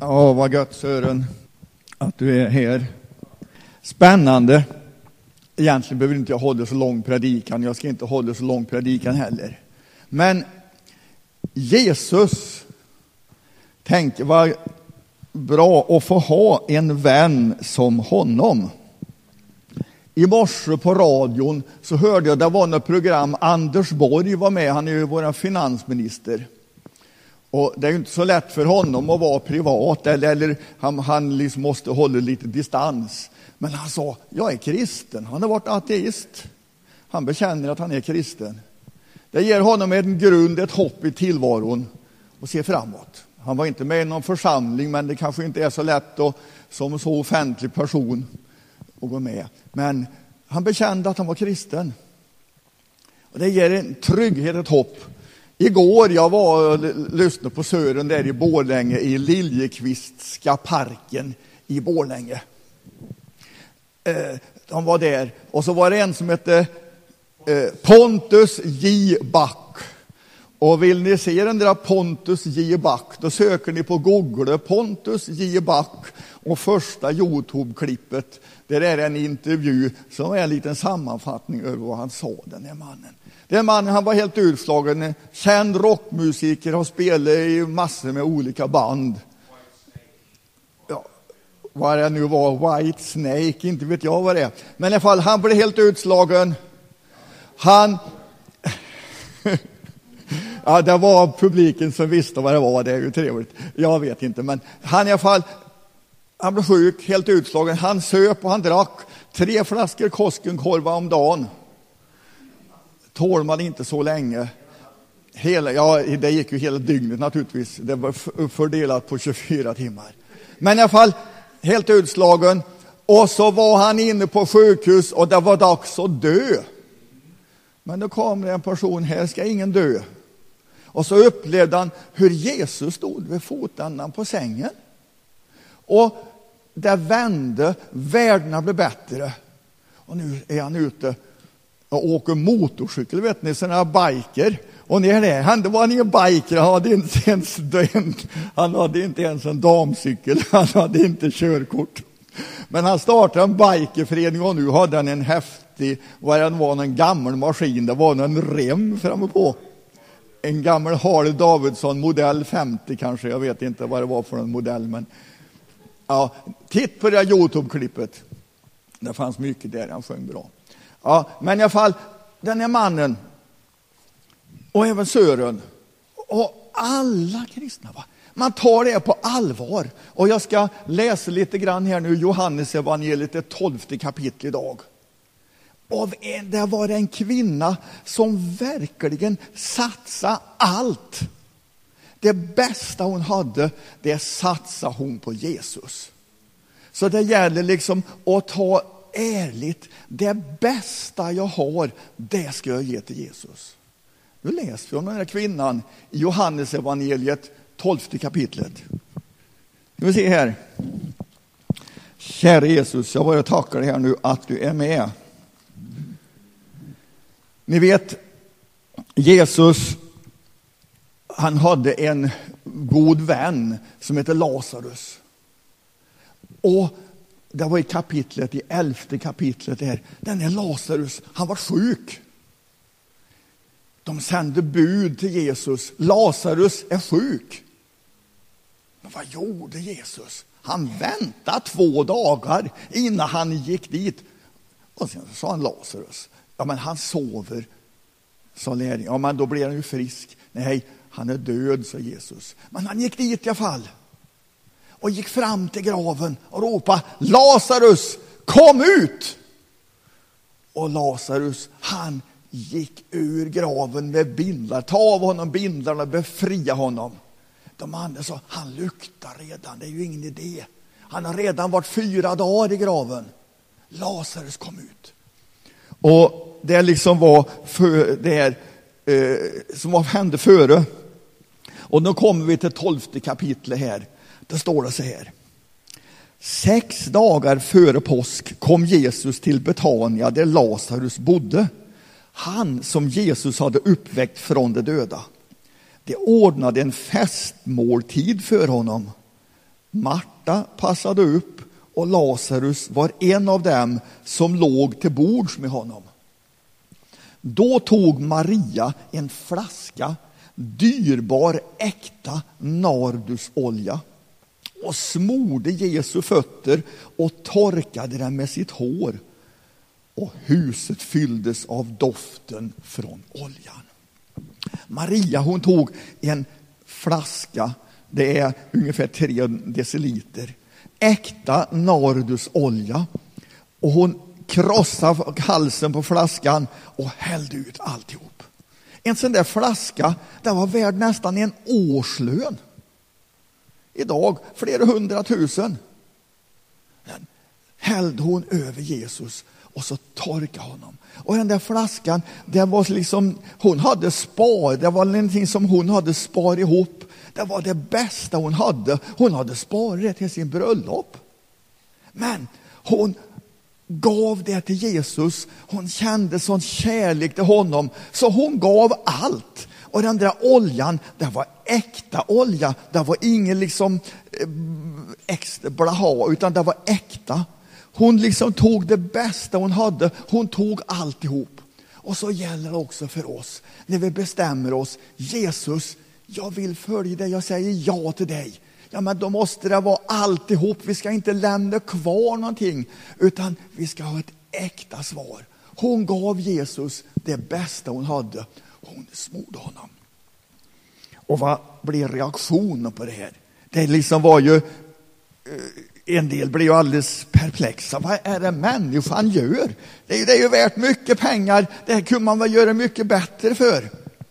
Ja, vad gött Sören att du är här. Spännande. Egentligen behöver inte jag hålla så lång predikan. Jag ska inte hålla så lång predikan heller. Men Jesus, tänk vad bra att få ha en vän som honom. I morse på radion så hörde jag, det var något program, Anders Borg var med, han är ju vår finansminister. Och det är ju inte så lätt för honom att vara privat, eller han liksom måste hålla lite distans. Men han sa, jag är kristen, han har varit ateist. Han bekänner att han är kristen. Det ger honom en grund, ett hopp i tillvaron och se framåt. Han var inte med i någon församling, men det kanske inte är så lätt att, som så offentlig person att gå med. Men han bekände att han var kristen. Och det ger en trygghet, ett hopp. Igår jag var och lyssnade på Sören där i Borlänge, i Liljekvistska parken i Borlänge. De var där. Och så var det en som hette Pontus J. Back. Och vill ni se den där Pontus J. Back, då söker ni på Google Pontus J. Back och första YouTube-klippet. Där är en intervju som är en liten sammanfattning över vad han sa, den här mannen. Den mannen, han var helt utslagen, känd rockmusiker, har spelat i massor med olika band. Ja, vad det nu var, White Snake, inte vet jag vad det är. Men i alla fall, han blev helt utslagen. Ja, det var publiken som visste vad det var, det är ju trevligt. Jag vet inte, men han i alla fall, han blev sjuk, helt utslagen. Han söp och han drack 3 flaskor Koskenkorva om dagen. Tål man inte så länge. Det gick ju hela dygnet naturligtvis. Det var fördelat på 24 timmar. Men i alla fall, helt utslagen. Och så var han inne på sjukhus och det var dags att dö. Men då kom det en person, här ska ingen dö. Och så upplevde han hur Jesus stod vid fotändan på sängen. Och det vände, värdena blev bättre. Och nu är han ute och åker motorcykel, vet ni, sådana biker. Och ner där, han var ingen biker, han hade inte ens en damcykel, han hade inte körkort. Men han startade en bikerförening och nu hade han en häftig, en gammal maskin, det var en rem framme på. En gammal Harley Davidson modell 50 kanske, jag vet inte vad det var för en modell, men ja, titt på det här YouTube-klippet. Det fanns mycket där, han sjöng bra. Ja, men i alla fall, den här mannen och även Sören och alla kristna, va? Man tar det på allvar. Och jag ska läsa lite grann här nu, Johannes evangeliet, det 12:e kapitel idag. Det var en kvinna som verkligen satsade allt. Det bästa hon hade, det satsade hon på Jesus. Så det gäller liksom att ta ärligt, det bästa jag har, det ska jag ge till Jesus. Nu läser vi om den här kvinnan i Johannes evangeliet 12:e kapitlet. Ska vi se här. Kära Jesus, jag bara tackar dig här nu att du är med. Ni vet, Jesus, han hade en god vän som heter Lazarus. Och det var i 11:e kapitlet där. Den är Lazarus, han var sjuk. De sände bud till Jesus. Lazarus är sjuk. Men vad gjorde Jesus? Han väntade 2 dagar innan han gick dit. Och sen sa han Lazarus. Ja, men han sover, sa lärjungarna. Ja, men då blir han ju frisk. Nej, han är död, sa Jesus. Men han gick dit i alla fall. Och gick fram till graven och ropade, Lazarus, kom ut! Och Lazarus, han gick ur graven med bindlar. Ta av honom bindlarna och befria honom. De andra sa, han luktar redan, det är ju ingen idé. Han har redan varit 4 dagar i graven. Lazarus kom ut. Och det liksom var som hände före. Och nu kommer vi till 12:e kapitlet här. Det står det så här. 6 dagar före påsk kom Jesus till Betania där Lazarus bodde. Han som Jesus hade uppväckt från de döda. De ordnade en festmåltid för honom. Marta passade upp och Lazarus var en av dem som låg till bords med honom. Då tog Maria en flaska dyrbar äkta nardusolja och smorde Jesu fötter och torkade den med sitt hår. Och huset fylldes av doften från oljan. Maria, hon tog en flaska, det är ungefär 3 deciliter, äkta nardusolja, och hon krossade halsen på flaskan och hällde ut alltihop. En sån där flaska, den var värd nästan en årslön. Idag flera 100 000. Den hällde hon över Jesus och så torkade honom. Och den där flaskan, det var liksom, hon hade spar, det var någonting som hon hade sparat ihop. Det var det bästa hon hade. Hon hade sparat det till sin bröllop. Men hon gav det till Jesus. Hon kände sån kärlek till honom, så hon gav allt. Och den där oljan, det var äkta olja. Det var ingen liksom extra blaha, utan det var äkta. Hon liksom tog det bästa hon hade. Hon tog alltihop. Och så gäller det också för oss. När vi bestämmer oss, Jesus, jag vill följa dig, jag säger ja till dig. Ja, men då måste det vara alltihop. Vi ska inte lämna kvar någonting, utan vi ska ha ett äkta svar. Hon gav Jesus det bästa hon hade. Hon smorde honom. Och vad blev reaktionen på det här? Det liksom var ju, en del blev ju alldeles perplexa. Vad är det människan gör? Det är ju värt mycket pengar. Det här kunde man väl göra mycket bättre för.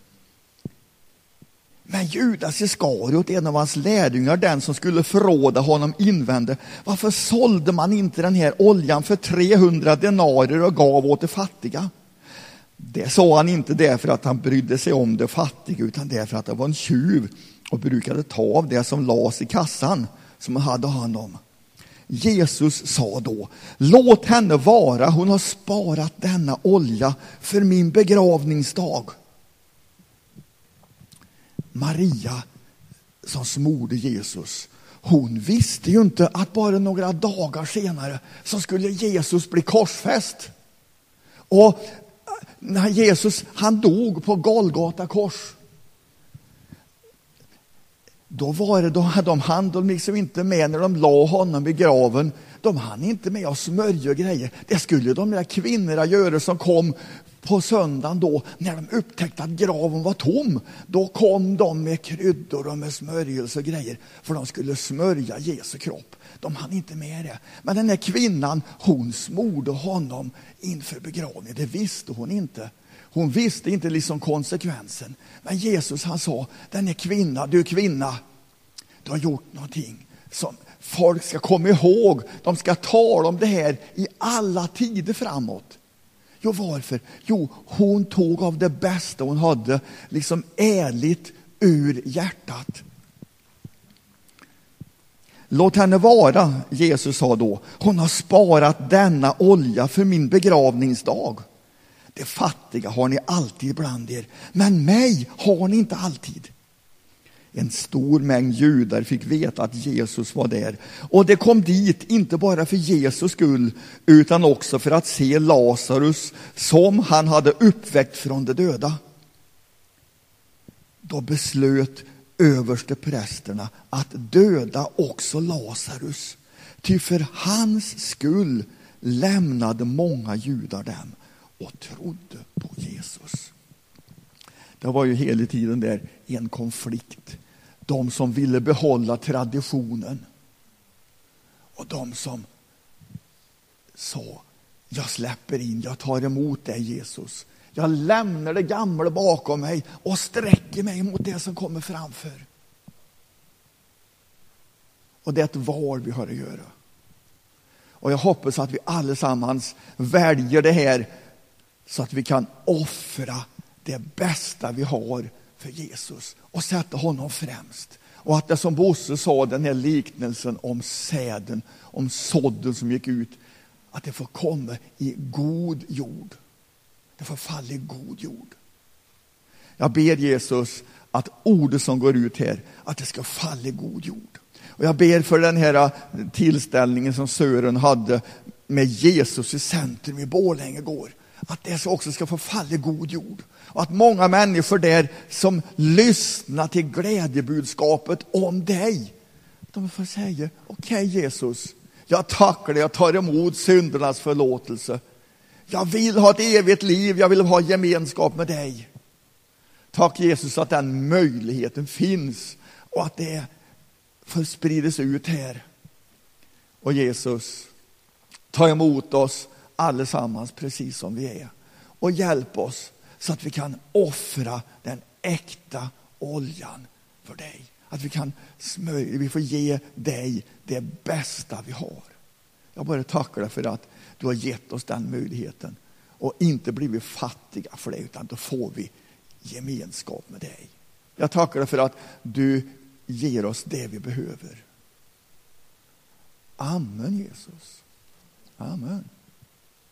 Men Judas Iskariot, en av hans lärjungar, den som skulle förråda honom, invände: varför sålde man inte den här oljan för 300 denarer och gav åt de fattiga? Det sa han inte därför att han brydde sig om det fattiga, utan därför att det var en tjuv och brukade ta av det som lades i kassan som han hade hand om. Jesus sa då: låt henne vara, hon har sparat denna olja för min begravningsdag. Maria som smorde Jesus, hon visste ju inte att bara några dagar senare så skulle Jesus bli korsfäst. Och när Jesus, han dog på Golgata kors, då var det, de hann liksom inte med när de la honom i graven. De hann inte med att smörja grejer. Det skulle de där kvinnorna göra som kom på söndagen då, när de upptäckte att graven var tom. Då kom de med kryddor och med smörjelse och grejer, för de skulle smörja Jesu kropp. De hann inte med det. Men den här kvinnan, hon smorde honom inför begravningen. Det visste hon inte. Hon visste inte liksom konsekvensen. Men Jesus, han sa: den är kvinna, du kvinna, du har gjort någonting som folk ska komma ihåg. De ska tala om det här i alla tider framåt. Jo, varför? Jo, hon tog av det bästa hon hade, liksom ärligt ur hjärtat. Låt henne vara, Jesus sa då. Hon har sparat denna olja för min begravningsdag. Det fattiga har ni alltid bland er, men mig har ni inte alltid. En stor mängd judar fick veta att Jesus var där. Och det kom dit inte bara för Jesus skull, utan också för att se Lazarus som han hade uppväckt från de döda. Då beslöt översteprästerna att döda också Lazarus. Ty för hans skull lämnade många judar dem och trodde på Jesus. Det var ju hela tiden där en konflikt. De som ville behålla traditionen och de som sa: jag släpper in, jag tar emot dig Jesus. Jag lämnar det gamla bakom mig och sträcker mig mot det som kommer framför. Och det är ett val vi har att göra. Och jag hoppas att vi allesammans väljer det här så att vi kan offra det bästa vi har för Jesus och sätta honom främst. Och att det, som Bosse sa, den här liknelsen om säden, om sådden som gick ut, att det får komma i god jord. Det får falla i god jord. Jag ber Jesus att ordet som går ut här, att det ska falla i god jord. Och jag ber för den här tillställningen som Sören hade med Jesus i centrum i Borlänge igår. Att det också ska få falla i god jord. Och att många människor där som lyssnar till glädjebudskapet om dig, de får säga, okej Jesus, jag tackar dig, jag tar emot syndernas förlåtelse. Jag vill ha ett evigt liv, jag vill ha gemenskap med dig. Tack Jesus att den möjligheten finns och att det får spridas ut här. Och Jesus, ta emot oss allesammans precis som vi är. Och hjälp oss så att vi kan offra den äkta oljan för dig. Att vi får ge dig det bästa vi har. Jag bara tackar dig för att du har gett oss den möjligheten. Och inte blivit fattiga för det, utan då får vi gemenskap med dig. Jag tackar dig för att du ger oss det vi behöver. Amen Jesus. Amen.